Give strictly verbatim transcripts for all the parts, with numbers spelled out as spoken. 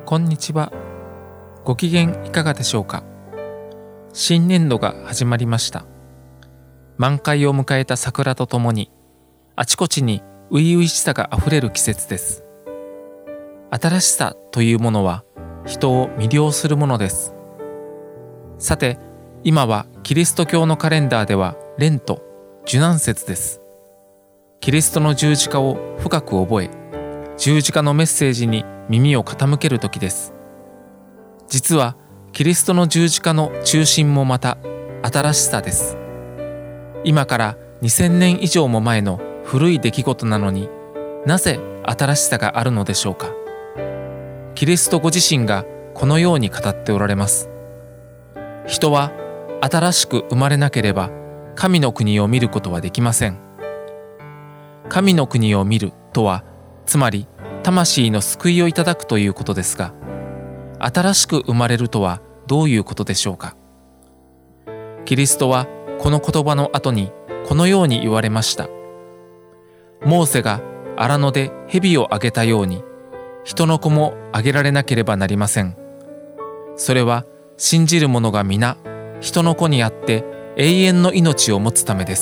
こんにちは。ご機嫌いかがでしょうか。新年度が始まりました。満開を迎えた桜とともに、あちこちに初々しさがあふれる季節です。新しさというものは人を魅了するものです。さて、今はキリスト教のカレンダーではレント、受難節です。キリストの十字架を深く覚え、十字架のメッセージに耳を傾ける時です。実はキリストの十字架の中心もまた新しさです。今からにせんねん以上も前の古い出来事なのに、なぜ新しさがあるのでしょうか。キリストご自身がこのように語っておられます。人は新しく生まれなければ神の国を見ることはできません。神の国を見るとは、つまり魂の救いをいただくということですが、新しく生まれるとはどういうことでしょうか。キリストはこの言葉の後にこのように言われました。モーセが荒野で蛇をあげたように、人の子もあげられなければなりません。それは信じる者が皆人の子にあって永遠の命を持つためです。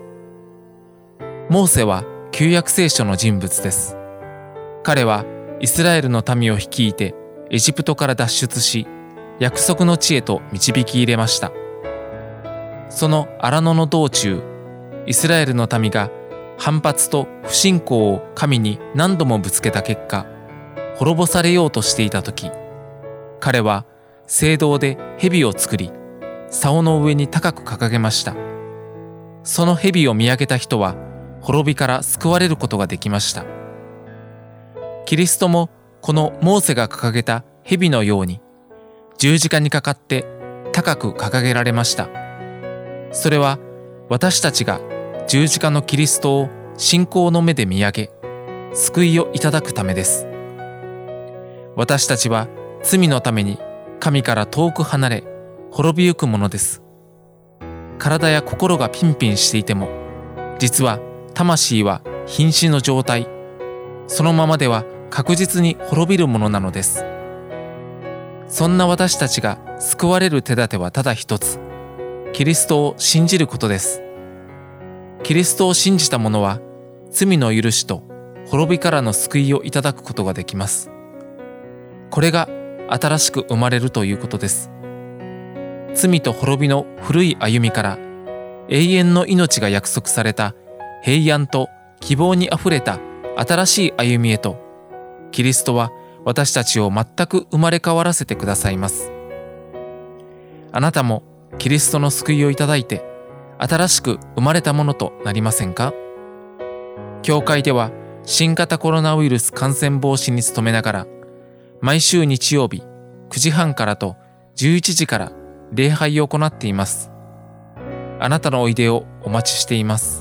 モーセは旧約聖書の人物です。彼はイスラエルの民を率いてエジプトから脱出し、約束の地へと導き入れました。その荒野の道中、イスラエルの民が反発と不信仰を神に何度もぶつけた結果、滅ぼされようとしていた時、彼は聖堂で蛇を作り、竿の上に高く掲げました。その蛇を見上げた人は滅びから救われることができました。キリストもこのモーセが掲げた蛇のように十字架にかかって高く掲げられました。それは私たちが十字架のキリストを信仰の目で見上げ、救いをいただくためです。私たちは罪のために神から遠く離れ滅びゆくものです。体や心がピンピンしていても、実は魂は瀕死の状態、そのままでは確実に滅びるものなのです。そんな私たちが救われる手立てはただ一つ、キリストを信じることです。キリストを信じた者は罪の許しと滅びからの救いをいただくことができます。これが新しく生まれるということです。罪と滅びの古い歩みから永遠の命が約束された平安と希望にあふれた新しい歩みへと、キリストは私たちを全く生まれ変わらせてくださいます。あなたもキリストの救いをいただいて新しく生まれたものとなりませんか。教会では新型コロナウイルス感染防止に努めながら、毎週日曜日くじはんからとじゅういちじから礼拝を行っています。あなたのおいでをお待ちしています。